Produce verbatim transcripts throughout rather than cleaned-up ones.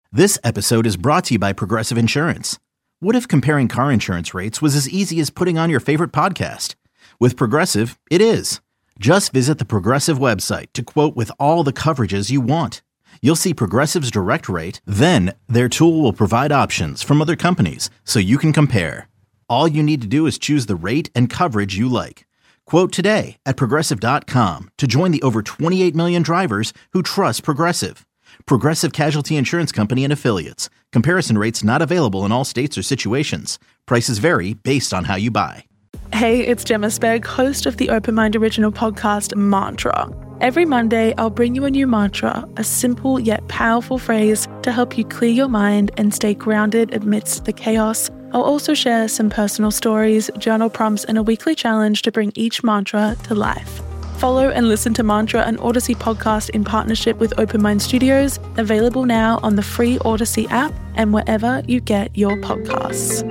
This episode is brought to you by Progressive Insurance. What if comparing car insurance rates was as easy as putting on your favorite podcast? With Progressive, it is. Just visit the Progressive website to quote with all the coverages you want. You'll see Progressive's direct rate, then their tool will provide options from other companies so you can compare. All you need to do is choose the rate and coverage you like. Quote today at Progressive dot com to join the over twenty-eight million drivers who trust Progressive. Progressive Casualty Insurance Company and Affiliates. Comparison rates not available in all states or situations. Prices vary based on how you buy. Hey, it's Gemma Spegg, host of the Open Mind original podcast, Mantra. Every Monday, I'll bring you a new mantra, a simple yet powerful phrase to help you clear your mind and stay grounded amidst the chaos. I'll also share some personal stories, journal prompts, and a weekly challenge to bring each mantra to life. Follow and listen to Mantra, an Odyssey podcast in partnership with Open Mind Studios, available now on the free Odyssey app and wherever you get your podcasts.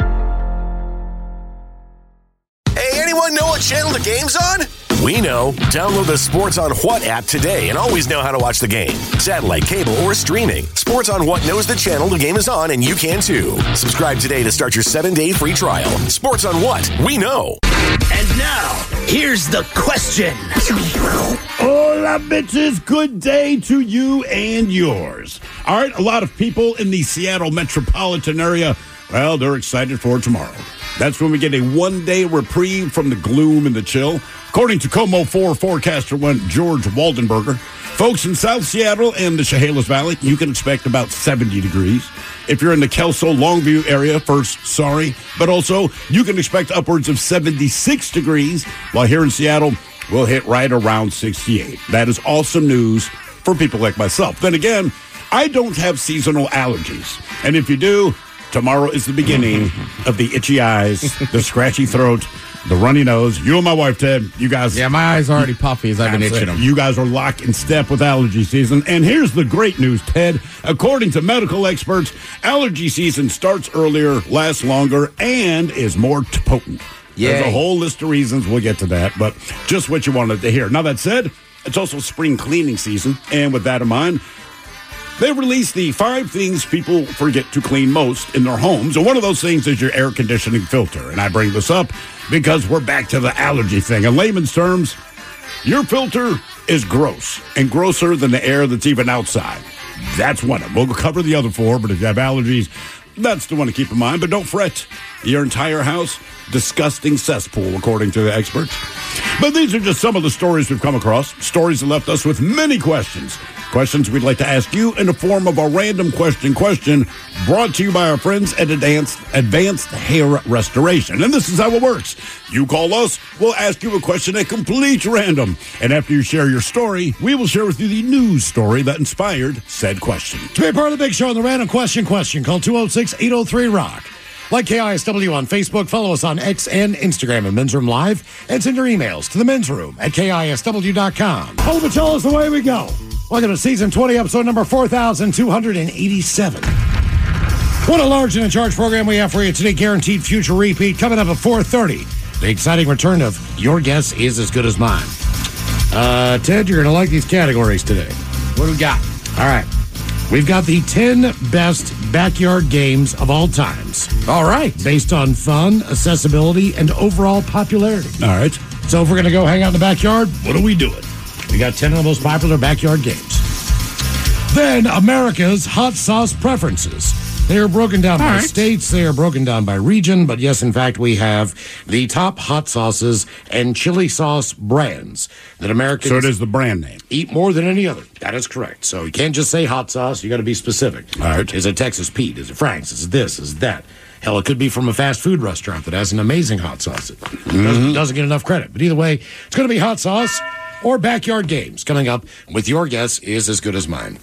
Hey, anyone know what channel the game's on? We know. Download the Sports on What app today and always know how to watch the game. Satellite, cable, or streaming. Sports on What knows the channel the game is on, and you can too. Subscribe today to start your seven-day free trial. Sports on What? We know. And now, here's the question. Hola, bitches. Good day to you and yours. All right, a lot of people in the Seattle metropolitan area, well, they're excited for tomorrow. That's when we get a one-day reprieve from the gloom and the chill. According to KOMO four forecaster one George Waldenberger, folks in South Seattle and the Chehalis Valley, you can expect about seventy degrees. If you're in the Kelso Longview area, first, sorry, but also you can expect upwards of seventy-six degrees, while here in Seattle, we'll hit right around sixty-eight. That is awesome news for people like myself. Then again, I don't have seasonal allergies. And if you do, tomorrow is the beginning of the itchy eyes, the scratchy throat, the runny nose. You and my wife, Ted, you guys. Yeah, my eyes are already puffy as I've been itching them. You guys are locked in step with allergy season. And here's the great news, Ted. According to medical experts, allergy season starts earlier, lasts longer, and is more potent. Yay. There's a whole list of reasons. We'll get to that, but just what you wanted to hear. Now, that said, it's also spring cleaning season. And with that in mind, they released the five things people forget to clean most in their homes. And one of those things is your air conditioning filter. And I bring this up because we're back to the allergy thing. In layman's terms, your filter is gross and grosser than the air that's even outside. That's one of them. We'll cover the other four, but if you have allergies, that's the one to keep in mind. But don't fret. Your entire house, disgusting cesspool, according to the experts. But these are just some of the stories we've come across. Stories that left us with many questions. Questions we'd like to ask you in the form of a random question question brought to you by our friends at Advanced, Advanced Hair Restoration. And this is how it works. You call us, we'll ask you a question at complete random. And after you share your story, we will share with you the news story that inspired said question. To be a part of the big show on the Random Question Question, call two oh six, eight oh three, ROCK. Like K I S W on Facebook, follow us on X and Instagram at Men's Room Live, and send your emails to the Men's Room at K I S W dot com. Oh, but tell us the way we go. Welcome to Season twenty, episode number four thousand two hundred eighty-seven. What a large and in charge program we have for you today. Guaranteed future repeat coming up at four thirty. The exciting return of Your Guess Is As Good As Mine. Uh, Ted, you're going to like these categories today. What do we got? All right. We've got the ten best backyard games of all times. All right. Based on fun, accessibility, and overall popularity. All right. So if we're going to go hang out in the backyard, what are we doing? We got ten of the most popular backyard games. Then, America's hot sauce preferences. They are broken down All by right. states. They are broken down by region. But yes, in fact, we have the top hot sauces and chili sauce brands that Americans So it is the brand name. eat more than any other. That is correct. So you can't just say hot sauce. You got to be specific. All right. Is it Texas Pete? Is it Frank's? Is it this? Is it that? Hell, it could be from a fast food restaurant that has an amazing hot sauce. It Mm-hmm. doesn't, doesn't get enough credit. But either way, it's going to be hot sauce or backyard games coming up with Your Guess Is As Good As Mine.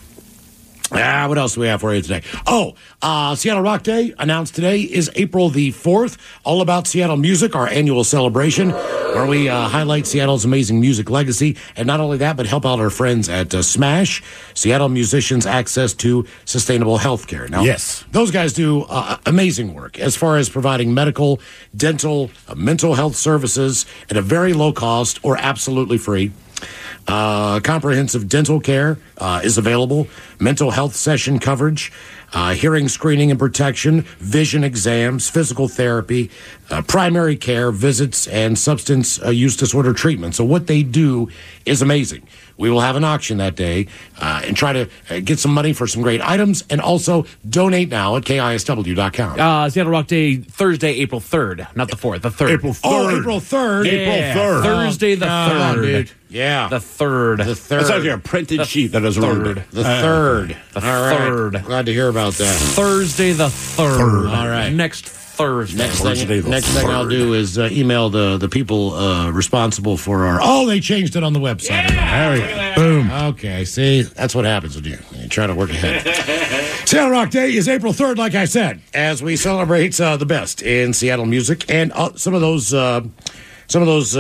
Ah, what else do we have for you today? Oh, uh, Seattle Rock Day announced today is April the fourth. All about Seattle music, our annual celebration, where we uh, highlight Seattle's amazing music legacy. And not only that, but help out our friends at uh, SMASH, Seattle Musicians Access to Sustainable Healthcare. Now, yes, those guys do uh, amazing work as far as providing medical, dental, uh, mental health services at a very low cost or absolutely free. Uh, comprehensive dental care uh, is available, mental health session coverage, uh, hearing screening and protection, vision exams, physical therapy, uh, primary care, visits, and substance uh, use disorder treatment. So what they do is amazing. We will have an auction that day uh, and try to uh, get some money for some great items, and also donate now at K I S W dot com. Uh, Seattle Rock Day, Thursday, April third, not the fourth, the third. April third. Oh, April third. Yeah. April third. Thursday the Oh, third. dude. Yeah. The third. The third. That's actually a printed The sheet that is third. around. The third. The All right. third. Glad to hear about that. Thursday the third. Third. All right. Next Thursday. Next Thursday thing, the next thing I'll third. do is uh, email the, the people uh, responsible for our. Oh, they changed it on the website. There we go. Boom. Okay, see, that's what happens when you, you try to work ahead. Seattle Rock Day is April third, like I said, as we celebrate uh, the best in Seattle music, and uh, some of those. Uh, Some of those uh,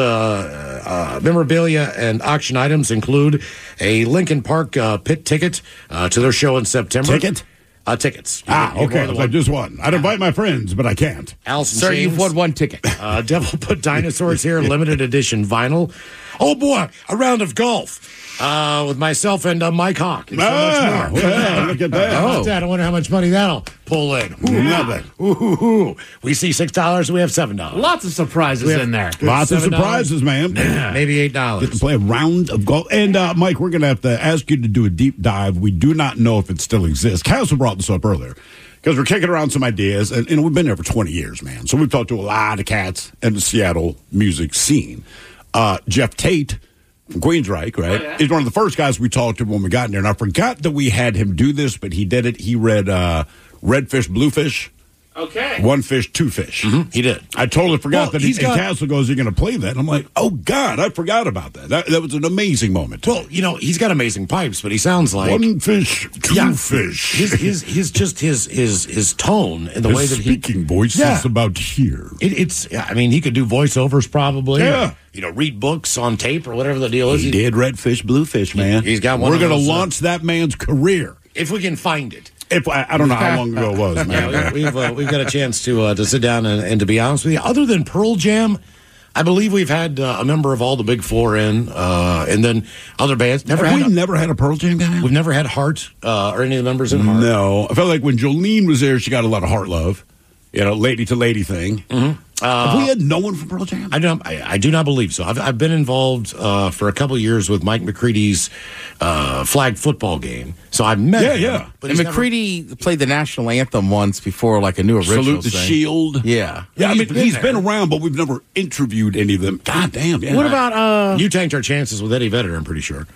uh, memorabilia and auction items include a Lincoln Park uh, pit ticket uh, to their show in September. Ticket? Uh, tickets. You Ah, get- you get okay. more than I one. just one. I'd invite my friends, but I can't. Alice in Sir, Chains. you've won one ticket. Uh, Devil Put Dinosaurs here, limited edition vinyl. Oh boy, a round of golf uh, with myself and uh, Mike Hawk. And so Ah, much more. yeah, look at that. How about that? I wonder how much money that'll pull in. Ooh, Nothing. ooh, ooh, ooh. We see six dollars. We have seven dollars. Lots of surprises in there. Lots of seven dollars. surprises, man. Maybe eight Get to dollars. play a round of golf. And, uh, Mike, we're going to have to ask you to do a deep dive. We do not know if it still exists. Castle brought this up earlier because we're kicking around some ideas. And, and we've been there for twenty years, man. So we've talked to a lot of cats in the Seattle music scene. Uh, Jeff Tate from Queensryche, right? Oh, yeah. He's one of the first guys we talked to when we got in there. And I forgot that we had him do this, but he did it. He read uh, Redfish, Bluefish. Okay. One fish, two fish. He did. I totally forgot Well, that he's he, got- and Castle goes, you're going to play that. And I'm like, oh, God, I forgot about that. That, that was an amazing moment. to Well, you know, he's got amazing pipes, but he sounds me. like One fish, two Yeah. fish. his his his just his his his tone and the His way that he speaking voice Yeah. is about here. It, it's, I mean, he could do voiceovers probably. Yeah. Or, you know, read books on tape or whatever the deal is. He did Redfish, Bluefish, man. he's got one We're of gonna those, uh, launch that man's career. If we can find it. If I, I don't know how long ago it was, man. Yeah, we- we've, uh, we've got a chance to uh, to sit down and, and to be honest with you, other than Pearl Jam, I believe we've had uh, a member of all the big four in, uh, and then other bands. Never Have had. we never had a Pearl Jam guy? We've never had Heart uh, or any of the members in Heart. No. I felt like when Jolene was there, she got a lot of heart love. You know, lady to lady thing. Mm-hmm. Uh, Have we had no one from Pearl Jam? I don't. I, I do not believe so. I've, I've been involved uh, for a couple of years with Mike McCready's uh, flag football game, so I met Yeah, him. yeah. But And he's never- McCready played the national anthem once before, like a new original Salute the thing. Shield. Yeah. Yeah, I He's mean, been he's there. been around, but we've never interviewed any of them. God damn. Yeah. What about uh? you tanked our chances with Eddie Vedder, I'm pretty sure.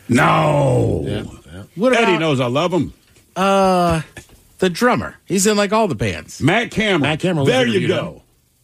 No. What Eddie about knows I love him. Uh, the drummer. He's in like all the bands. Matt Cameron. Matt Cameron, There we've you interviewed go.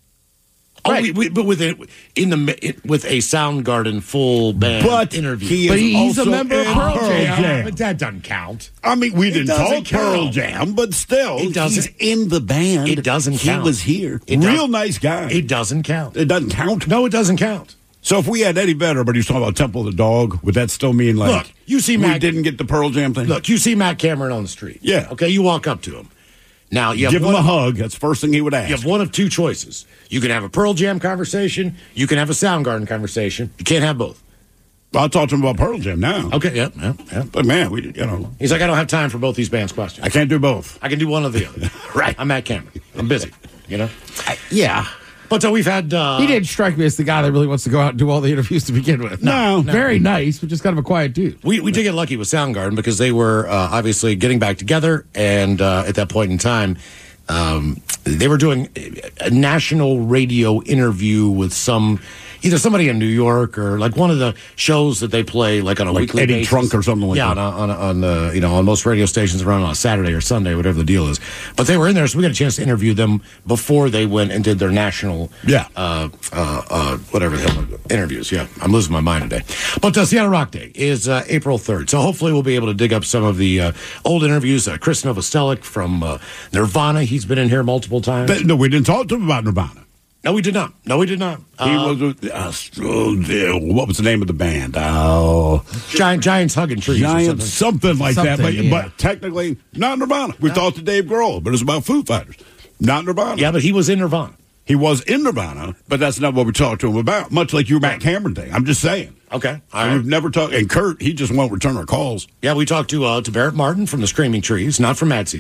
Oh, Right. we, we, but with it in the it, with a Soundgarden full band But interview. he is But he's a also member of in Pearl Jam. But that doesn't count. I mean, we didn't doesn't talk Pearl count. Jam, but still, It doesn't- he's in the band. It doesn't he count. was here. It Real does- nice guy. It doesn't count. It doesn't count. No, it doesn't count. So if we had Eddie Vedder, but he was talking about Temple of the Dog, would that still mean like Look, you see we Matt- didn't get the Pearl Jam thing? Look, you see Matt Cameron on the street. Yeah. Okay, you walk up to him. Now you have give one, him a hug. That's the first thing he would ask. You have one of two choices. You can have a Pearl Jam conversation. You can have a Soundgarden conversation. You can't have both. I'll talk to him about Pearl Jam now. Okay, yeah, yeah, yeah. But man, we you know He's like, I don't have time for both these bands' questions. I can't do both. I can do one or the other. Right. I'm Matt Cameron. I'm busy. You know. Yeah. But so we've had. Uh, He didn't strike me as the guy that really wants to go out and do all the interviews to begin with. No. No. Very nice, but just kind of a quiet dude. We we did get lucky with Soundgarden because they were uh, obviously getting back together, and uh, at that point in time, um, they were doing a national radio interview with some. Either somebody in New York or like one of the shows that they play like on a Like weekly Eddie basis. Trunk or something like yeah, that. on, on, on uh, you know on most radio stations around on a Saturday or Sunday, whatever the deal is. But they were in there, so we got a chance to interview them before they went and did their national Yeah. uh, uh, uh, whatever the hell interviews. Yeah, I'm losing my mind today. But uh, Seattle Rock Day is uh, April third, so hopefully we'll be able to dig up some of the uh, old interviews. Uh, Chris Novoselic from uh, Nirvana, he's been in here multiple times. But, no, we didn't talk to him about Nirvana. no, we did not. No, we did not. He Uh, was with, uh, uh, what was the name of the band? Oh, Giant Giants hugging trees. or Giant, something. something like that. But, Something, yeah. but technically, not Nirvana. We talked to Dave Grohl, but it's about Foo Fighters, not Nirvana. Yeah, but he was in Nirvana. He was in Nirvana, but that's not what we talked to him about. Much like your Matt Cameron thing. I'm just saying. Okay, all And right. we've never talked. And Kurt, he just won't return our calls. Yeah, we talked to uh, to Barrett Martin from the Screaming Trees, not from Mad Season.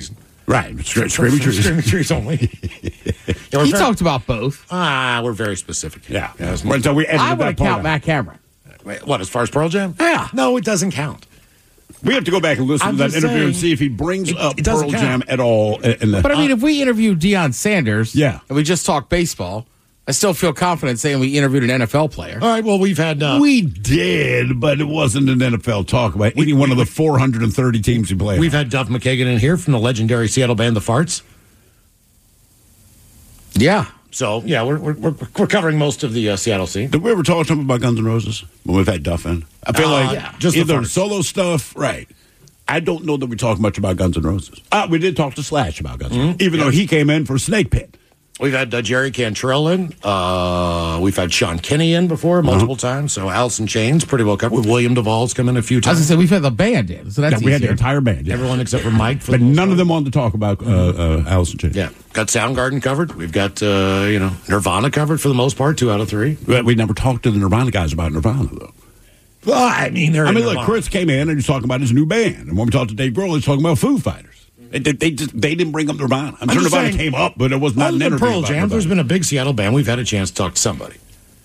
Right. Screaming trees. Screaming trees only. Yeah, he very, talked about both. Ah, we're very specific. Yeah. yeah Right, so we I that would count out. Matt Cameron. Wait, what, as far as Pearl Jam? Yeah. No, it doesn't count. We have to go back and listen I'm to that just interview and saying, see if he brings it- up it doesn't Pearl count. Jam at all. In the, But I mean, if we interview Deion Sanders, Yeah. and we just talk baseball, I still feel confident saying we interviewed an N F L player. All right, well, we've had... Uh, we did, but it wasn't an N F L talk about any one of the four hundred thirty teams he played. we've on. had Duff McKagan in here from the legendary Seattle band The Farts. Yeah. So, yeah, we're we're, we're, we're covering most of the uh, Seattle scene. Did we ever talk to him about Guns N' Roses when we've had Duff in? I feel Uh, like yeah, just the either Farts. solo stuff, right. I don't know that we talk much about Guns N' Roses. Uh, we did talk to Slash about Guns N' Roses, even though he came in for Snake Pit. We've had uh, Jerry Cantrell in. Uh, we've had Sean Kinney in before multiple Uh-huh. times. So Alice in Chains, pretty well covered. William Duvall's come in a few I was times. going to say, we've had the band in, so that's Yeah, we had the easier. entire band. Yeah. Everyone except for Mike. For But the most none of part. them wanted to talk about uh, uh, Alice in Chains. Yeah, got Soundgarden covered. We've got uh, you know Nirvana covered for the most part. Two out of three. But we never talked to the Nirvana guys about Nirvana, though. Well, I mean, they're I in mean, look, Nirvana. Chris came in and he's talking about his new band. And when we talked to Dave Grohl, he's talking about Foo Fighters. They, they, they just they didn't bring up Nirvana. I'm, I'm sure just Nirvana saying, came up, but it was not Other an than interview Pearl about Jam, Nirvana. there's been a big Seattle band. We've had a chance to talk to somebody.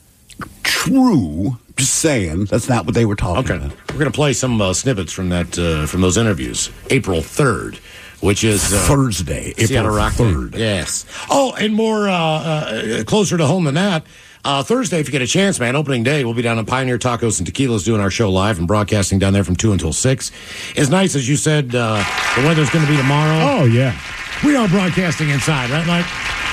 True. Just saying, that's not what they were talking Okay, about. we're going to play some uh, snippets from that uh, from those interviews. April third, which is uh, Thursday, Seattle April Rock Day. third. Yes. Oh, and more uh, uh, closer to home than that. Uh, Thursday, if you get a chance, man, opening day, we'll be down at Pioneer Tacos and Tequilas doing our show live and broadcasting down there from two until six. As nice as you said, uh, the weather's going to be tomorrow. Oh, yeah. We are broadcasting inside, right, Mike?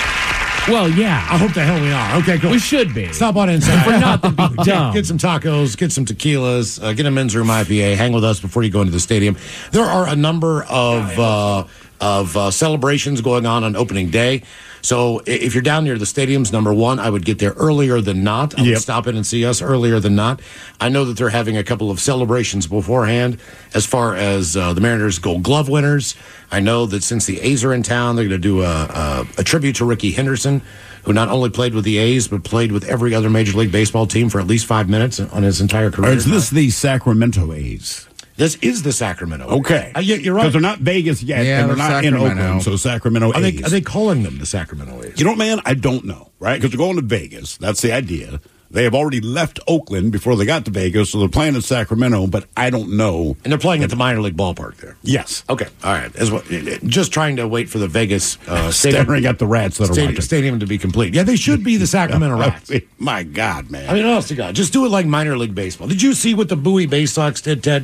Well, yeah. I hope the hell we are. Okay, cool. We should be. Stop on inside. We're not the big dumb. Get some tacos, get some tequilas, uh, get a men's room I P A, hang with us before you go into the stadium. There are a number of uh, of uh, celebrations going on on opening day. So i- if you're down near the stadiums, number one, I would get there earlier than not. I would Yep. stop in and see us earlier than not. I know that they're having a couple of celebrations beforehand as far as uh, the Mariners Gold Glove winners. I know that since the A's are in town, they're going to do a, a, a tribute to Ricky Henderson, who not only played with the A's, but played with every other Major League Baseball team for at least five minutes on his entire career. Or is this the Sacramento A's? This is the Sacramento. Okay. Uh, yeah, you're right. Because they're not Vegas yet, Yeah, and they're they're not in Sacramento. Oakland, so Sacramento Are they, A's. are they calling them the Sacramento A's? You know what, man? I don't know, right? Because they're going to Vegas. That's the idea. They have already left Oakland before they got to Vegas, so they're playing in Sacramento, but I don't know. And they're playing at the minor league ballpark there. Yes. Okay, all right. As well, just trying to wait for the Vegas uh, stadium, Staring at the rats that are stadium, watching. stadium to be complete. Yeah, they should be the Sacramento Rats. My God, man. I mean, honest to God, just do it like minor league baseball. Did you see what the Bowie Bay Sox did, Ted?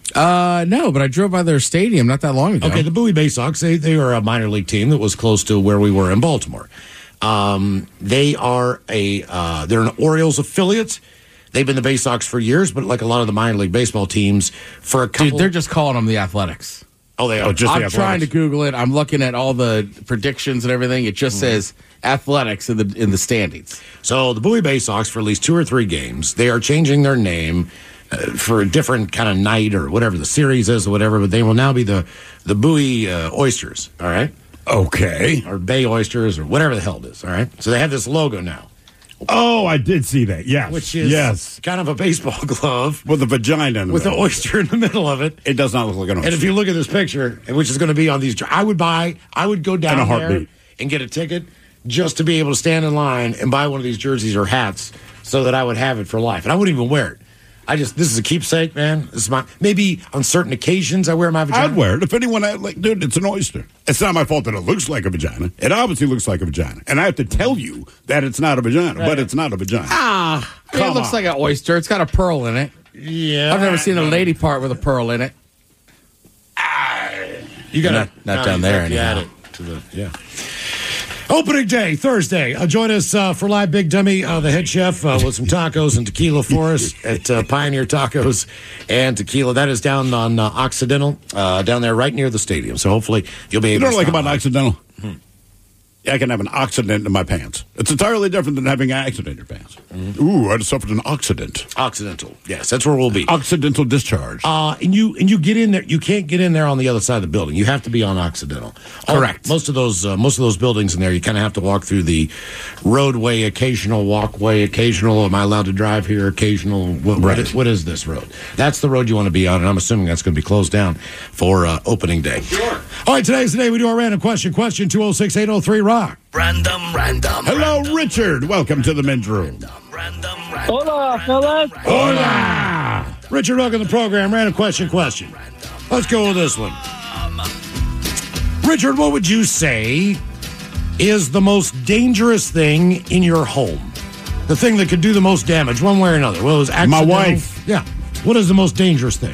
Uh, no, but I drove by their stadium not that long ago. Okay, the Bowie Bay Sox, they, they are a minor league team that was close to where we were in Baltimore. Um, they are a uh, they're an Orioles affiliate. They've been the Bay Sox for years, but like a lot of the minor league baseball teams, for a couple. Dude, they're just calling them the Athletics. oh, they are. Oh, just- I'm the trying to Athletics. Google it. I'm looking at all the predictions and everything. It just says Athletics in the in the standings. So the Bowie Bay Sox, for at least two or three games, they are changing their name uh, for a different kind of night or whatever the series is or whatever. But they will now be the the Bowie uh, Oysters. All right, Okay. or Bay Oysters or whatever the hell it is. All right. So they have this logo now, Oh, I did see that. Yes. which is yes. kind of a baseball glove With a vagina in the with an middle. oyster in the middle of it. It does not look like an oyster. And if you look at this picture, which is going to be on these, I would buy, I would go down In a there heartbeat. and get a ticket just to be able to stand in line and buy one of these jerseys or hats so that I would have it for life. And I wouldn't even wear it. I just, this is a keepsake, man. This is my, maybe on certain occasions I wear my vagina. I'd wear it. If anyone, had, like, dude, it's an oyster. It's not my fault that it looks like a vagina. It obviously looks like a vagina. And I have to tell you that it's not a vagina, but it's not a vagina. Ah, it Come looks on. like an oyster. It's got a pearl in it. Yeah. I've never seen a lady part with a pearl in it. You got Not- not down there You add anyhow. it to the, yeah. Opening day, Thursday. Uh, join us uh, for Live Big Dummy, uh, the head chef, uh, with some tacos and tequila for us at uh, Pioneer Tacos and Tequila. That is down on uh, Occidental, uh, down there right near the stadium. So hopefully you'll be You able know what to I like stop about by. accidental? I can have an accident in my pants. It's entirely different than having an accident in your pants. Ooh, I just suffered an accident. Occidental. Yes, that's where we'll be. Accidental discharge. Uh, and you and you get in there. You can't get in there on the other side of the building. You have to be on Occidental. All- Correct. most of those uh, most of those buildings in there, you kind of have to walk through the roadway, occasional walkway, occasional. Am I allowed to drive here? Occasional. What, what, Right. is, what is this road? That's the road you want to be on, and I'm assuming that's going to be closed down for uh, opening day. Sure. All right, today's the day we do our random question. Question two oh six, eight oh three, rock. Random, random. Hello, random, Richard. Welcome to the men's room. Random, random. Hola, fellas. Hola! Richard, welcome to the program. Random question, question. Let's go with this one. Richard, what would you say is the most dangerous thing in your home? The thing that could do the most damage, one way or another. Well, it was accidental. My wife. Yeah. What is the most dangerous thing?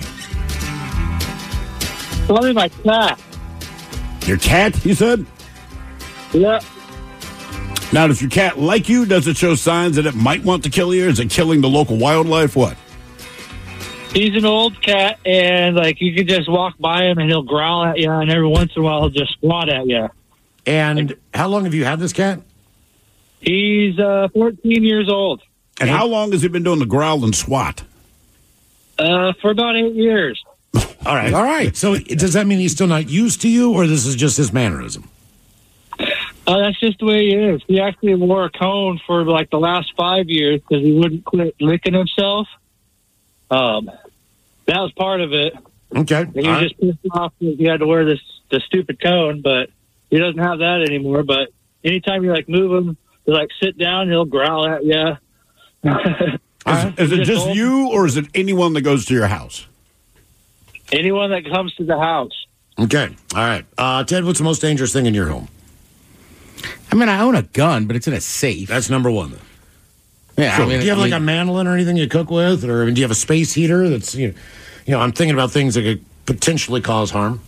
Probably my cat. Your cat, you said? Yeah. Now, does your cat like you? Does it show signs that it might want to kill you? Is it killing the local wildlife? What? He's an old cat, and like you can just walk by him, and he'll growl at you, and every once in a while he'll just swat at you. And how long have you had this cat? He's uh, fourteen years old. And how long has he been doing the growl and swat? Uh, for about eight years. All right. All right. So does that mean he's still not used to you, or this is just his mannerism? Uh, that's just the way he is. He actually wore a cone for like the last five years because he wouldn't quit licking himself. Um, that was part of it. Okay. And he was All right. just pissed off because he had to wear this the stupid cone, but he doesn't have that anymore. But anytime you like move him, you like sit down, he'll growl at you. Is, is it just you, or is it anyone that goes to your house? Anyone that comes to the house. Okay. All right. Uh, Ted, what's the most dangerous thing in your home? I mean, I own a gun, but it's in a safe. That's number one. Then. Yeah, Sure. I mean, do you have I like mean, a mandolin or anything you cook with, or I mean, do you have a space heater? That's you know, you know, I'm thinking about things that could potentially cause harm.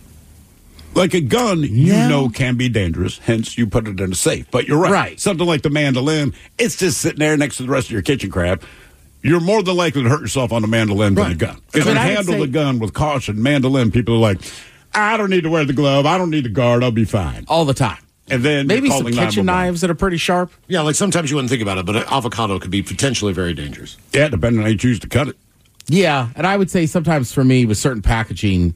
Like a gun, you No. know can be dangerous, hence you put it in a safe. But you're right. Right. Something like the mandolin, it's just sitting there next to the rest of your kitchen crap. You're more than likely to hurt yourself on a mandolin than Right. a gun. If But you I would handle say- the gun with caution, mandolin, people are like, I don't need to wear the glove. I don't need the guard. I'll be fine. all the time. And then Maybe you're some calling kitchen nine one one. knives that are pretty sharp. Yeah, like sometimes you wouldn't think about it, but an avocado could be potentially very dangerous. Yeah, depending on how you choose to cut it. Yeah, and I would say sometimes for me with certain packaging,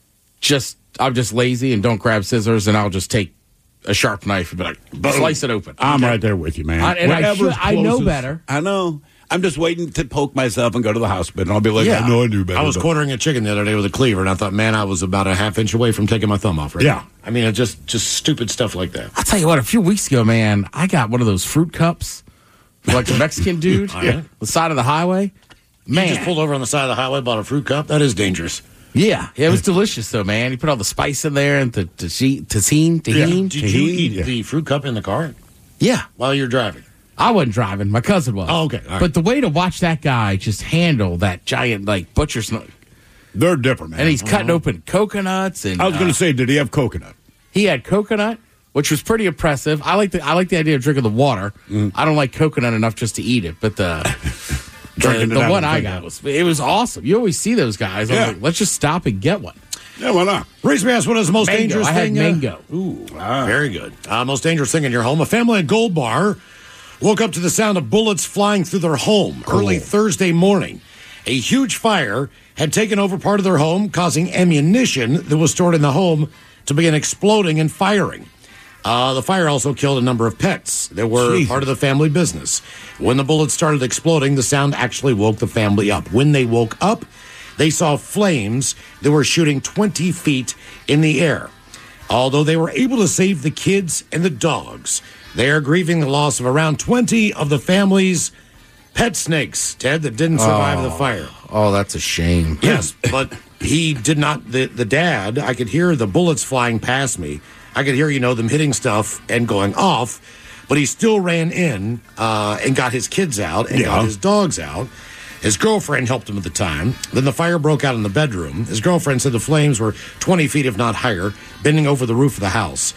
just I'm just lazy and don't grab scissors, and I'll just take a sharp knife and be like, slice it open. I'm right there with you, man. I- and I Whatever's should- I know closest- better. I know. I'm just waiting to poke myself and go to the hospital, and I'll be like, Yeah. I know I do better. I was but- quartering a chicken the other day with a cleaver, and I thought, man, I was about a half inch away from taking my thumb off. Right Yeah. now. I mean, it just just stupid stuff like that. I'll tell you what, a few weeks ago, man, I got one of those fruit cups, like the Mexican dude, Oh, yeah? the side of the highway. Man, You just pulled over on the side of the highway, bought a fruit cup. That is dangerous. yeah, yeah, it was delicious though, man. You put all the spice in there and the tahini, tahini, tahini. Did you eat yeah. the fruit cup in the car Yeah, while you're driving? I wasn't driving. My cousin was. Oh, okay. All right. But the way to watch that guy just handle that giant, like, butcher snook, They're different, man. and he's cutting open coconuts, and I was going uh, to say, did he have coconut? he had coconut, which was pretty impressive. I like the I like the idea of drinking the water. Mm. I don't like coconut enough just to eat it, but the the, Drinking it the out one of the I thing, got yeah. was it was awesome. You always see those guys. I was Yeah. like, let's just stop and get one. Yeah, why not? Raise me ask what is the most Mango. dangerous I had thing? uh, mango. Ooh, very good. Uh, most dangerous thing in your home. A family in Gold Bar woke up to the sound of bullets flying through their home early Thursday morning. A huge fire had taken over part of their home, causing ammunition that was stored in the home to begin exploding and firing. Uh, the fire also killed a number of pets that were Jesus. part of the family business. When the bullets started exploding, the sound actually woke the family up. When they woke up, they saw flames that were shooting twenty feet in the air. Although they were able to save the kids and the dogs, they are grieving the loss of around twenty of the family's pet snakes, Ted, that didn't survive the fire. Oh, that's a shame. Yes, but he did not. The, the dad, I could hear the bullets flying past me. I could hear, you know, them hitting stuff and going off, but he still ran in uh, and got his kids out and Yeah. got his dogs out. His girlfriend helped him at the time. Then the fire broke out in the bedroom. His girlfriend said the flames were twenty feet, if not higher, bending over the roof of the house.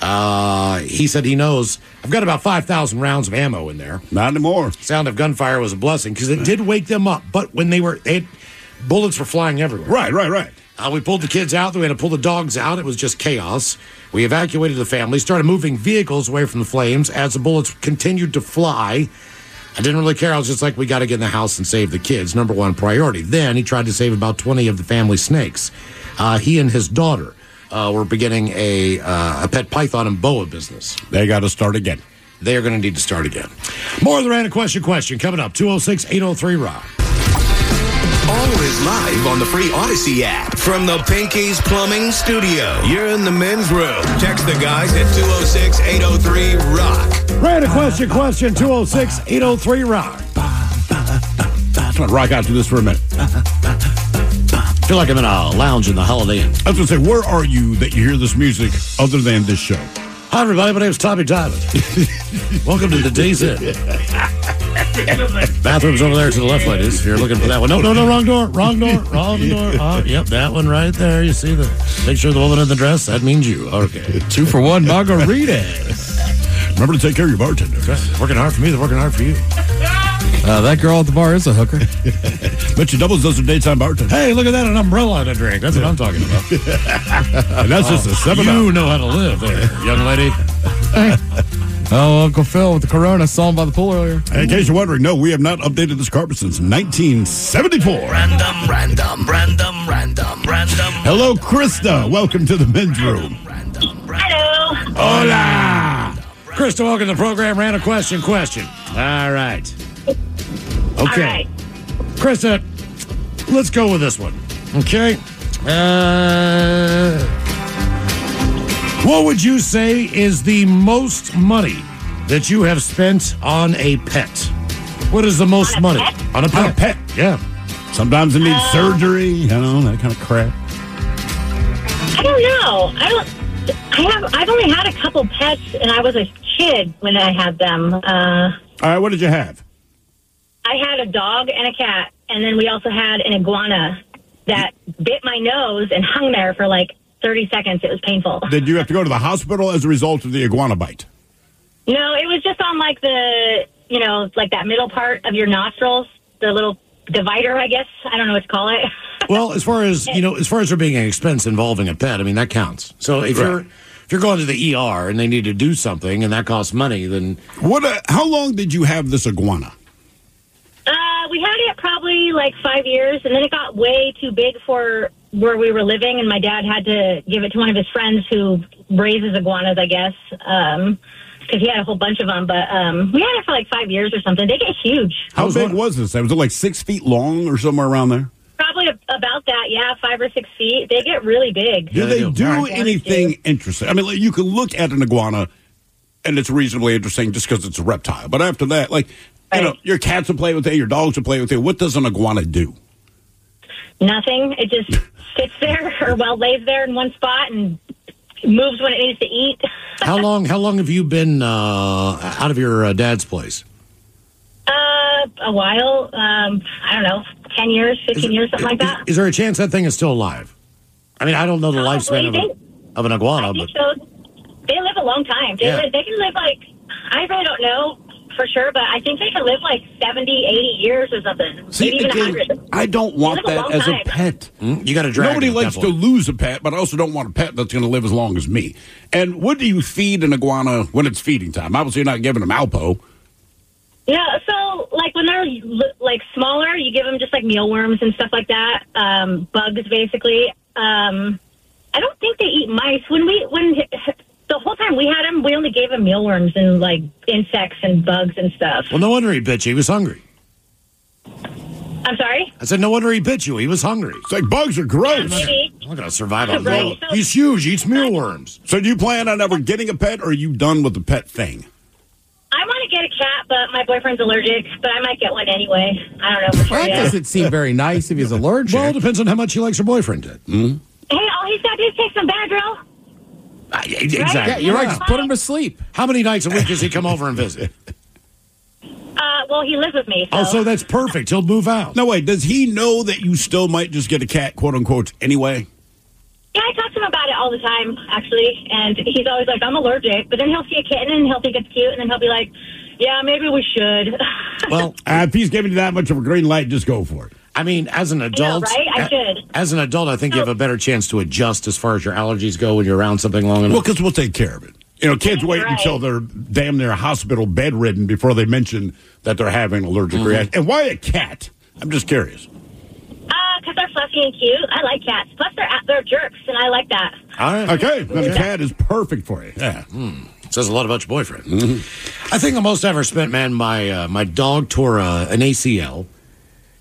Uh, he said he knows, I've got about five thousand rounds of ammo in there. Not anymore. Sound of gunfire was a blessing because it did wake them up. But when they were, they had, bullets were flying everywhere. Right, right, right. Uh, we pulled the kids out. We had to pull the dogs out. It was just chaos. We evacuated the family, started moving vehicles away from the flames as the bullets continued to fly. I didn't really care. I was just like, we got to get in the house and save the kids. Number one priority. Then he tried to save about twenty of the family snakes. Uh, he and his daughter uh, were beginning a, uh, a pet python and boa business. They got to start again. They are going to need to start again. More of the random question question coming up. two oh six, eight oh three, Rock. All is live on the free Odyssey app. From the Pinky's Plumbing Studio, you're in the men's room. Text the guys at two oh six, eight oh three, rock. Random question, question, two oh six, eight oh three, rock. I'm going to rock out to this for a minute. I feel like I'm in a lounge in the Holiday Inn. I was going to say, where are you that you hear this music other than this show? Hi, everybody. My name's Tommy Diamond. Welcome to the Days Inn. Bathroom's over there to the left, ladies. If you're looking for that one. No, no, no, wrong door. Wrong door. Wrong door. Oh, yep, that one right there. You see the. Make sure the woman in the dress. That means you. Okay. Two for one margaritas. Remember to take care of your bartender. That's right. Working hard for me. They're working hard for you. Uh, that girl at the bar is a hooker. Bet you doubles those are daytime bartender. Hey, look at that. An umbrella and a drink. That's what I'm talking about. And that's just a seven. You know how to live there, young lady. Oh, Uncle Phil with the Corona. Saw him by the pool earlier. In case you're wondering, no, we have not updated this carpet since nineteen seventy-four. Random, random, random, random, random. Hello, Krista. Welcome to the men's room. Hello. Hola. Krista, welcome to the program. Random question, question. All right. Okay. All right. Krista, let's go with this one. Okay. Uh, what would you say is the most money that you have spent on a pet? What is the most On a money? pet? On a pet. On a pet. Yeah. Sometimes it needs Um, surgery, you know, that kind of crap. I don't know. I don't. I have. I've only had a couple pets, and I was a kid when I had them. Uh, All right, what did you have? I had a dog and a cat, and then we also had an iguana that bit my nose and hung there for like thirty seconds. It was painful. Did you have to go to the hospital as a result of the iguana bite? No, it was just on like the, you know, like that middle part of your nostrils, the little divider, I guess. I don't know what to call it. Well, as far as you know, as far as there being an expense involving a pet, I mean that counts. So if Right. you're if you're going to the E R and they need to do something and that costs money, then What? Uh, how long did you have this iguana? Uh, we had it probably like five years, and then it got way too big for where we were living, and my dad had to give it to one of his friends who raises iguanas, I guess, um, because he had a whole bunch of them. But um, we had it for like five years or something. They get huge. How big was this? Was it like six feet long or somewhere around there? Probably about that, yeah, five or six feet. They get really big. Do they do Right. anything interesting? I mean, like, you can look at an iguana, and it's reasonably interesting just because it's a reptile. But after that, like, you know, your cats will play with it, your dogs will play with it. What does an iguana do? Nothing. It just sits there or well lays there in one spot and moves when it needs to eat. how long how long have you been uh, out of your uh, dad's place? Uh, a while. Um, I don't know, ten years, fifteen years, something like that. Is, is there a chance that thing is still alive? I mean, I don't know the lifespan of, a, of an iguana, I but think so. They live a long time. They, Yeah. live, they can live like, I really don't know for sure, but I think they can live like seventy, eighty years or something. See, Maybe even again, one hundred. I don't want They live a that long as a time. pet. Mm, you got to drag Nobody it at likes that to point. lose a pet, but I also don't want a pet that's going to live as long as me. And what do you feed an iguana when it's feeding time? Obviously, you're not giving them Alpo. Yeah, so like when they're li- like smaller, you give them just like mealworms and stuff like that, um, bugs basically. Um, I don't think they eat mice. When we when the whole time we had them, we only gave them mealworms and like insects and bugs and stuff. Well, no wonder he bit you. He was hungry. I'm sorry. I said, no wonder he bit you. He was hungry. It's like bugs are gross. Maybe. I'm not going to survive on Right, that. so- He's huge. He eats mealworms. So do you plan on ever getting a pet, or are you done with the pet thing? I want to get a cat, but my boyfriend's allergic. But I might get one anyway. I don't know for sure That yet. doesn't seem very nice if he's allergic. Well, it depends on how much he likes your boyfriend did. Mm-hmm. Hey, all he's got to do is take some Benadryl. Uh, exactly. yeah, you're right. Just put him to sleep. How many nights a week does he come over and visit? Uh, well, he lives with me. So. Oh, so that's perfect. He'll move out. No, wait, does he know that you still might just get a cat, quote unquote, anyway? Yeah, I talk to him about it all the time, actually, and he's always like, I'm allergic, but then he'll see a kitten and he'll think it's cute, and then he'll be like, yeah, maybe we should. Well, Uh, if he's giving you that much of a green light, just go for it. I mean, as an adult, right? I a- should. As an adult, I think you have a better chance to adjust as far as your allergies go when you're around something long enough. Well, because we'll take care of it. You know, kids wait Right. until they're damn near hospital bedridden before they mention that they're having an allergic Mm-hmm. reaction. And why a cat? I'm just curious. Uh, because they're fluffy and cute. I like cats. Plus, they're, they're jerks, and I like that. All right. Okay, then a cat is perfect for you. Yeah. Says a lot about your boyfriend. I think the most I ever spent, man, my uh, my dog tore uh, an A C L,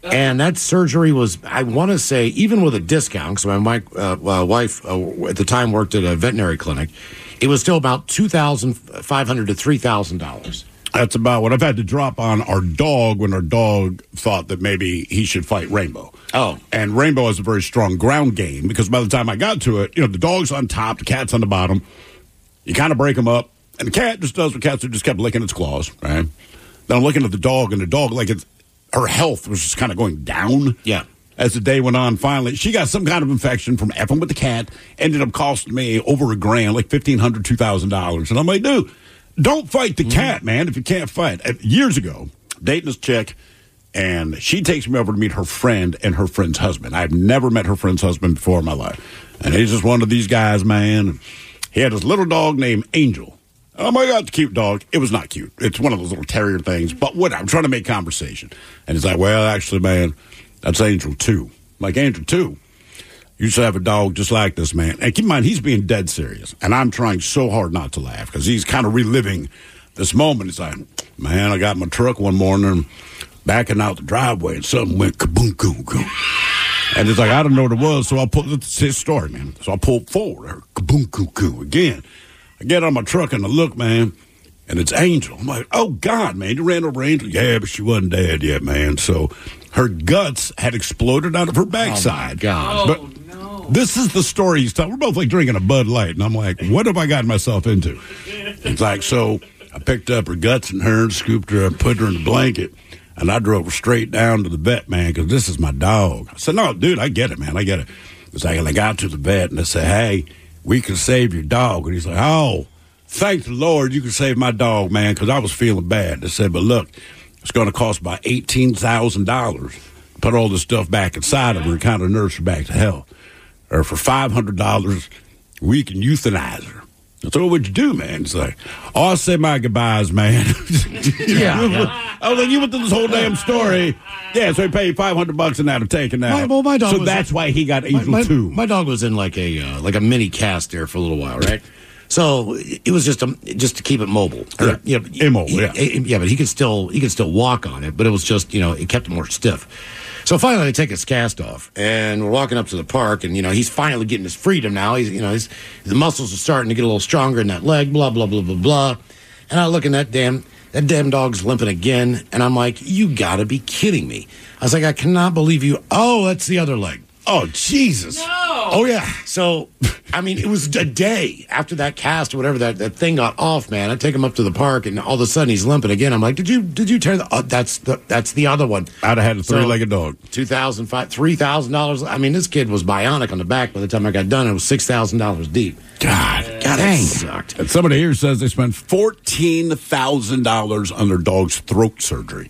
And that surgery was, I want to say, even with a discount, because my uh, uh, wife uh, at the time worked at a veterinary clinic, it was still about two thousand five hundred dollars to three thousand dollars. That's about what I've had to drop on our dog when our dog thought that maybe he should fight Rainbow. Oh. And Rainbow has a very strong ground game because by the time I got to it, you know, the dog's on top, the cat's on the bottom. You kind of break them up. And the cat just does what cats do, just kept licking its claws, right? Then I'm looking at the dog, and the dog, like, it's, her health was just kind of going down. Yeah. As the day went on, finally, she got some kind of infection from effing with the cat, ended up costing me over a grand, like fifteen hundred dollars, two thousand dollars. And I'm like, dude, don't fight the mm. cat, man, if you can't fight. Years ago, dating this chick, and she takes me over to meet her friend and her friend's husband. I've never met her friend's husband before in my life. And he's just one of these guys, man. He had this little dog named Angel. Oh, my God, it's a cute dog. It was not cute. It's one of those little terrier things. But what? I'm trying to make conversation. And he's like, well, actually, man, that's Angel two. I'm like, Angel two? You used to have a dog just like this, man. And keep in mind, he's being dead serious. And I'm trying so hard not to laugh because he's kind of reliving this moment. He's like, man, I got in my truck one morning and backing out the driveway and something went kaboom, boom, boom. And it's like, I don't know what it was. So I pulled, it's his story, man. So I pulled forward, kaboom, coo, coo, again. I get on my truck and I look, man, and it's Angel. I'm like, oh, God, man, you ran over Angel? Yeah, but she wasn't dead yet, man. So her guts had exploded out of her backside. Oh, God. But oh, no. This is the story he's telling. We're both, like, drinking a Bud Light, and I'm like, what have I gotten myself into? It's like, so I picked up her guts and her and scooped her up, put her in the blanket, and I drove her straight down to the vet, man, because this is my dog. I said, no, dude, I get it, man, I get it. It's like, and I got to the vet, and I said, hey, we can save your dog. And he's like, oh, thank the Lord you can save my dog, man, because I was feeling bad. They said, but look, it's going to cost about eighteen thousand dollars to put all this stuff back inside of her and kind of nurse her back to health. Or for five hundred dollars, we can euthanize her. So what would you do, man? It's like, oh, I say my goodbyes, man. yeah, yeah. I was like, you went through this whole damn story. Yeah, so he paid five hundred bucks in that of taking that. My, well, my dog so was that's why he got Angel my, my, two. My dog was in like a uh, like a mini cast there for a little while, right? So it was just a, just to keep it mobile. Or, yeah, you know, immobile. He, yeah, yeah, but he could still he could still walk on it, but it was just you know it kept it more stiff. So finally, they take his cast off, and we're walking up to the park, and you know he's finally getting his freedom now. He's you know his the muscles are starting to get a little stronger in that leg. Blah blah blah blah blah. And I look in that damn that damn dog's limping again, and I'm like, you got to be kidding me. I was like, I cannot believe you. Oh, that's the other leg. Oh, Jesus. No. Oh, yeah. So, I mean, it was a day after that cast or whatever, that, that thing got off, man. I take him up to the park, and all of a sudden he's limping again. I'm like, did you did you tear the... Oh, that's the that's the other one. I'd have had a three-legged so, dog. two thousand five dollars, three thousand dollars. I mean, this kid was bionic on the back. By the time I got done, it was six thousand dollars deep. God, God, that sucked. And somebody here says they spent fourteen thousand dollars on their dog's throat surgery.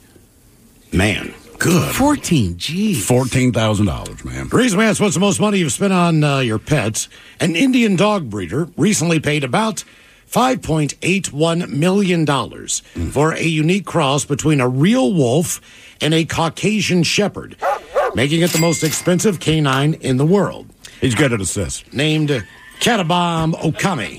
Man. Good. fourteen, geez. fourteen thousand dollars, man. The reason we asked what's the most money you've spent on uh, your pets, an Indian dog breeder recently paid about five point eight one million dollars mm. for a unique cross between a real wolf and a Caucasian shepherd, making it the most expensive canine in the world. He's good at assists. Named Catabom Okami.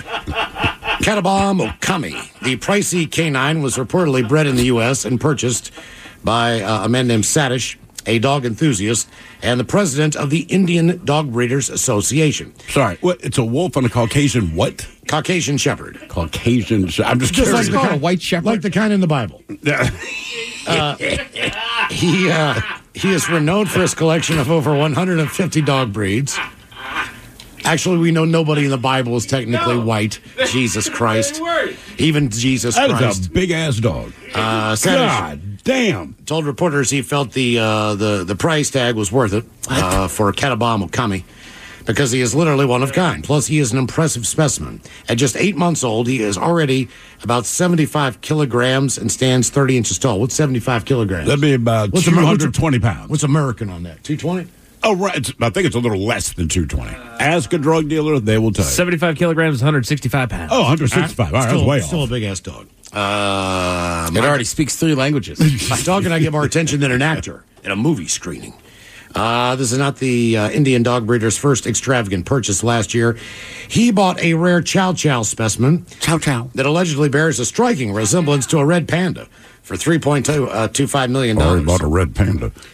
Catabom Okami. The pricey canine was reportedly bred in the U S and purchased by uh, a man named Satish, a dog enthusiast, and the president of the Indian Dog Breeders Association. Sorry, what? It's a wolf and a Caucasian what? Caucasian shepherd. Caucasian shepherd. I'm just, just curious. like the kind of white shepherd, like the kind in the Bible. uh, he uh, he is renowned for his collection of over one hundred fifty dog breeds. Actually, we know nobody in the Bible is technically no. white. Jesus Christ. Even Jesus that Christ. That is a big-ass dog. Uh, God damn. Told reporters he felt the uh, the, the price tag was worth it uh, for Catabom Okami because he is literally one of kind. Plus, he is an impressive specimen. At just eight months old, he is already about seventy-five kilograms and stands thirty inches tall. What's seventy-five kilograms? That'd be about what's two hundred twenty pounds. What's American on that? two twenty? Oh, right. It's, I think it's a little less than two twenty. Ask a drug dealer, they will tell you. seventy-five kilograms is one hundred sixty-five pounds. Oh, one hundred sixty-five. All right, still, that's way still off. a big-ass dog. Uh, it already speaks three languages. My dog and I give more attention than an actor at a movie screening. Uh, this is not the uh, Indian dog breeder's first extravagant purchase last year. He bought a rare Chow Chow specimen Chow Chow. that allegedly bears a striking resemblance to a red panda for three point two five million dollars. Oh, he bought a red panda.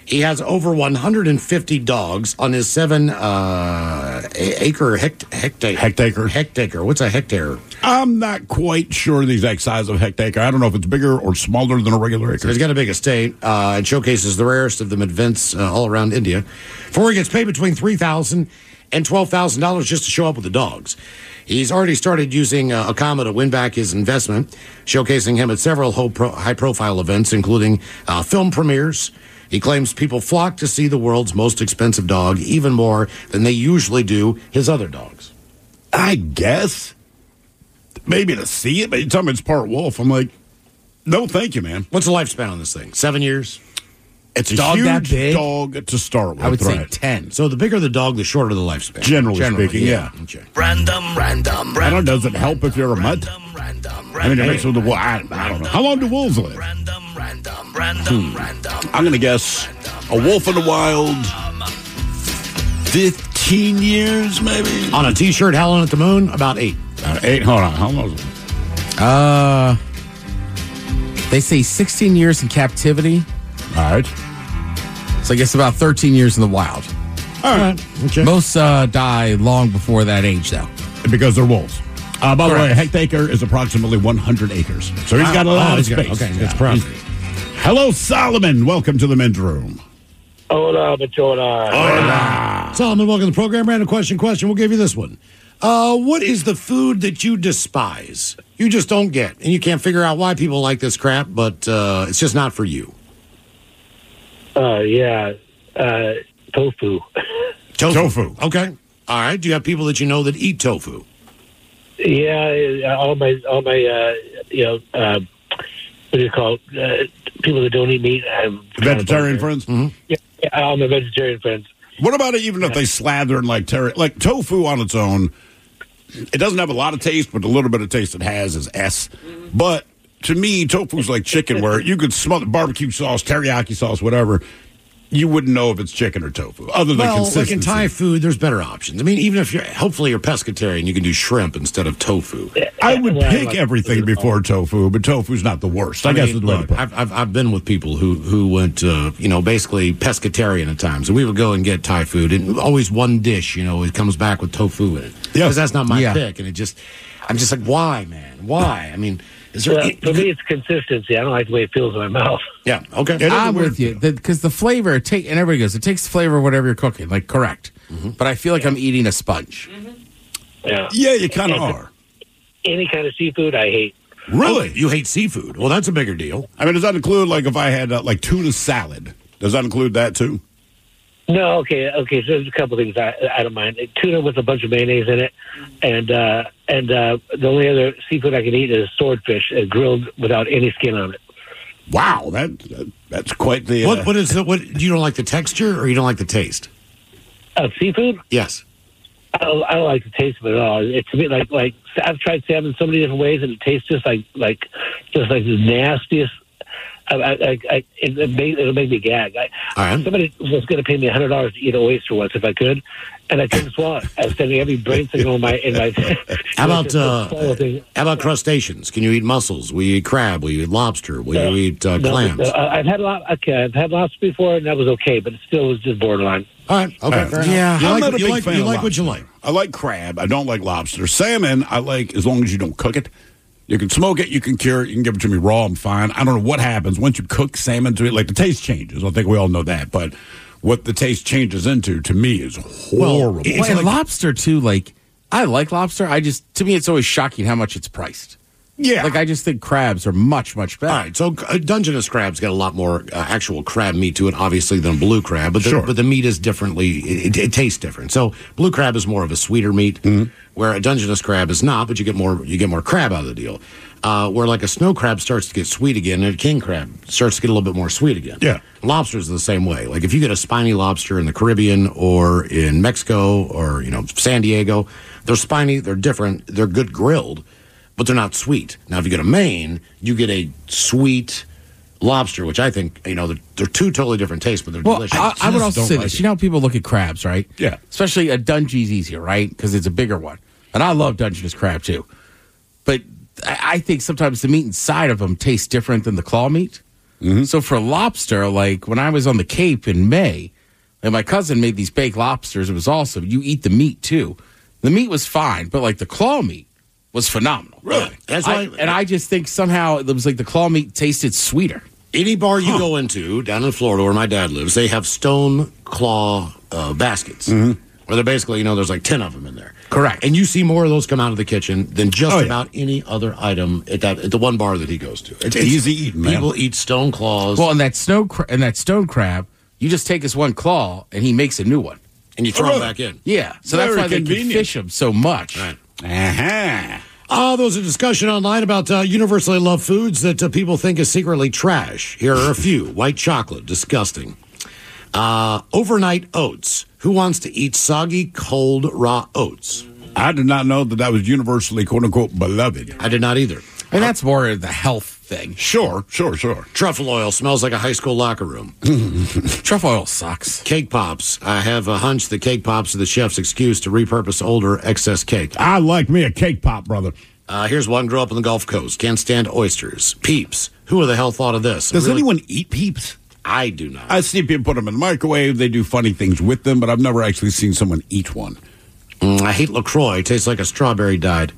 He has over one hundred fifty dogs on his seven uh, acre hect- hectare. Hectare. Hectare. What's a hectare? I'm not quite sure the exact size of hectare. I don't know if it's bigger or smaller than a regular acre. So he's got a big estate uh, and showcases the rarest of them at events uh, all around India. For he gets paid between three thousand dollars and twelve thousand dollars just to show up with the dogs. He's already started using uh, Akama to win back his investment, showcasing him at several high-profile events, including uh, film premieres. He claims people flock to see the world's most expensive dog even more than they usually do his other dogs. I guess. Maybe to see it, but you tell me it's part wolf. I'm like, no, thank you, man. What's the lifespan on this thing? Seven years? It's a Dog huge that big? dog to start with. I would say right? ten. So the bigger the dog, the shorter the lifespan. Generally, Generally, speaking, yeah. yeah. Okay. Random, random, I don't know, does it help if you're a mutt? random, random, I mean, it makes with the wolf. I, I don't know. How long do wolves live? random, random, random, random. I'm going to guess a wolf in the wild, fifteen years, maybe? On a T-shirt, howling at the moon, about eight. Uh, eight, hold on. How long is it? Uh, they say sixteen years in captivity. All right. So I guess about thirteen years in the wild. All right. Okay. Most uh, die long before that age, though. Because they're wolves. Uh, by Correct. the way, a hectare is approximately one hundred acres. So he's got a Oh, lot oh, of he's got- space. okay, that's Yeah. property. Hello, Solomon. Welcome to the men's room. Hola, Machona. Solomon, welcome to the program. Random question, question. We'll give you this one. Uh, what is the food that you despise? You just don't get, and you can't figure out why people like this crap, but uh, it's just not for you. Uh, yeah, uh, tofu. Tofu. Tofu. Okay. All right. Do you have people that you know that eat tofu? Yeah, all my, all my, uh, you know, uh, what do you call it? Uh, people that don't eat meat. I'm Vegetarian friends? Mm-hmm. Yeah, yeah, all my vegetarian friends. What about it even if they slather in like terry? Like tofu on its own, it doesn't have a lot of taste, but the little bit of taste it has is S. But to me, tofu's like chicken, where you could smell the barbecue sauce, teriyaki sauce, whatever. You wouldn't know if it's chicken or tofu, other than Well, like consistency. in Thai food, there's better options. I mean, even if you're, hopefully you're pescatarian, you can do shrimp instead of tofu. I would Well, I pick like- everything before tofu, but tofu's not the worst. I, guess mean, is the way to look, put it. I've, I've I've been with people who who went uh, you know basically pescatarian at times, and we would go and get Thai food, and always one dish, you know, it comes back with tofu in it. Yeah. Because that's not my Yeah. pick, and it just I'm just like, why, man, why? I mean, is there? Yeah, for me, it's consistency. I don't like the way it feels in my mouth. yeah, okay. It is a I'm weird with you feel. because the, the flavor it take and everybody goes it takes the flavor of whatever you're cooking, like correct. But I feel like I'm eating a sponge. Yeah. Yeah, you kind of are. Any kind of seafood, I hate. Really? You hate seafood? Well, that's a bigger deal. I mean, does that include, like, if I had, uh, like, tuna salad? Does that include that, too? No, okay, okay. So there's a couple things I, I don't mind. Tuna with a bunch of mayonnaise in it, and uh, and uh, the only other seafood I can eat is swordfish, uh, grilled without any skin on it. Wow, that, that that's quite the... Uh, What what is the, what? You don't like the texture, or you don't like the taste? Of seafood, Yes. I don't, I don't like the taste of it at all. It's a bit like like I've tried salmon so many different ways, and it tastes just like like just like the nastiest. I, I, I, I it, it make, it'll make me gag. I, All right. Somebody was going to pay me a hundred dollars to eat an oyster once if I could, and I couldn't swallow it. I was sending every brain signal in my in my. How about uh, uh, how about crustaceans? Can you eat mussels? Will you eat crab? Will you eat lobster? Will you eat uh, no, clams? no, I- I've had a lot. Okay, I've had lobster before, and that was okay, but it still was just borderline. All right. Okay. All right. Fair enough. Yeah. You I'm like, not a you big like, fan you of like what you lobster. like. I like crab. I don't like lobster. Salmon, I like as long as you don't cook it. You can smoke it, you can cure it, you can give it to me raw, I'm fine. I don't know what happens once you cook salmon to it. Like, the taste changes. I think we all know that. But what the taste changes into, to me, is horrible. It's Well, and like- lobster too. Like I like lobster. I just to me it's always shocking how much it's priced. yeah. Like I just think crabs are much much better. All right, so uh, Dungeness crab's got a lot more uh, actual crab meat to it, obviously, than blue crab. But the, Sure. but the meat is differently; it, it, it tastes different. So blue crab is more of a sweeter meat, where a Dungeness crab is not. But you get more you get more crab out of the deal. Uh, where like a snow crab starts to get sweet again, and a king crab starts to get a little bit more sweet again. Yeah. Lobsters are the same way. Like if you get a spiny lobster in the Caribbean or in Mexico or you know San Diego, they're spiny, they're different, they're good grilled, but they're not sweet. Now if you go to Maine, you get a sweet lobster, which I think you know they're, they're two totally different tastes, but they're Well, delicious. I, I would just also don't say like this. it. You know how people look at crabs, right? Yeah. Especially a Dungeness easier, right? Because it's a bigger one. And I love Dungeness crab too. But I, I think sometimes the meat inside of them tastes different than the claw meat. Mm-hmm. So for lobster, like when I was on the Cape in May, and my cousin made these baked lobsters, it was awesome. You eat the meat too. The meat was fine, but like the claw meat was phenomenal. Really? That's why. I, and I just think somehow it was like the claw meat tasted sweeter. Any bar you huh. go into down in Florida where my dad lives, they have stone claw uh, baskets. Mm-hmm. Where they're basically, you know, there's like ten of them in there. Correct. And you see more of those come out of the kitchen than just oh, yeah. about any other item at that at the one bar that he goes to. It's, it's easy eating, man. People eat stone claws. Well, and that snow cra- and that stone crab, you just take his one claw and he makes a new one. And you throw oh, them really? back in. Yeah. So Very that's why convenient. they can fish them so much. Right. Uh-huh. Uh, there was a discussion online about uh, universally loved foods that uh, people think is secretly trash. Here are a few. White chocolate, disgusting. Uh, overnight oats. Who wants to eat soggy, cold, raw oats? I did not know that that was universally, quote-unquote, beloved. I did not either. And that's more the health thing. Sure, sure, sure. Truffle oil smells like a high school locker room. Truffle oil sucks. Cake pops. I have a hunch that cake pops are the chef's excuse to repurpose older excess cake. I like me a cake pop, brother. Uh, here's one. Grew up on the Gulf Coast. Can't stand oysters. Peeps. Who the hell thought of this? Does Really? anyone eat Peeps? I do not. I see people put them in the microwave. They do funny things with them, but I've never actually seen someone eat one. Mm, I hate LaCroix. Tastes like a strawberry dyed.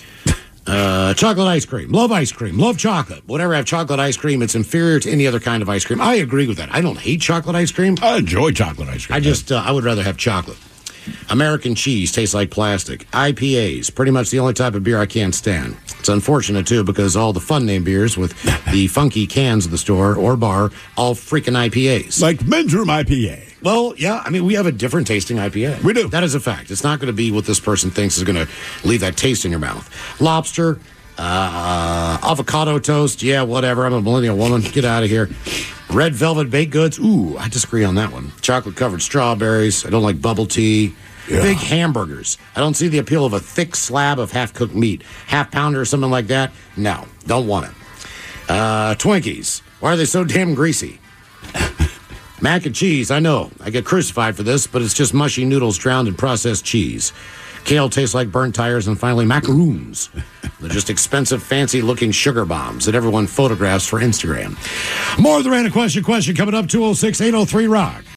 Uh, chocolate ice cream. Love ice cream. Love chocolate. Whenever I have chocolate ice cream, it's inferior to any other kind of ice cream. I agree with that. I don't hate chocolate ice cream. I enjoy chocolate ice cream. I just, uh, I would rather have chocolate. American cheese tastes like plastic. I P As, pretty much the only type of beer I can't stand. It's unfortunate, too, because all the fun name beers with the funky cans of the store or bar, all freaking I P As. Like Men's Room I P A. Well, yeah, I mean, we have a different tasting I P A. We do. That is a fact. It's not going to be what this person thinks is going to leave that taste in your mouth. Lobster, uh, avocado toast, yeah, whatever. I'm a millennial woman. Get out of here. Red velvet baked goods. Ooh, I disagree on that one. Chocolate-covered strawberries. I don't like bubble tea. Yeah. Big hamburgers. I don't see the appeal of a thick slab of half-cooked meat. Half-pounder or something like that? No, don't want it. Uh, Twinkies. Why are they so damn greasy? Mac and cheese. I know. I get crucified for this, but it's just mushy noodles drowned in processed cheese. Kale tastes like burnt tires. And finally, macaroons. They're just expensive, fancy-looking sugar bombs that everyone photographs for Instagram. More of the Random Question Question coming up, two oh six, eight oh three, rock.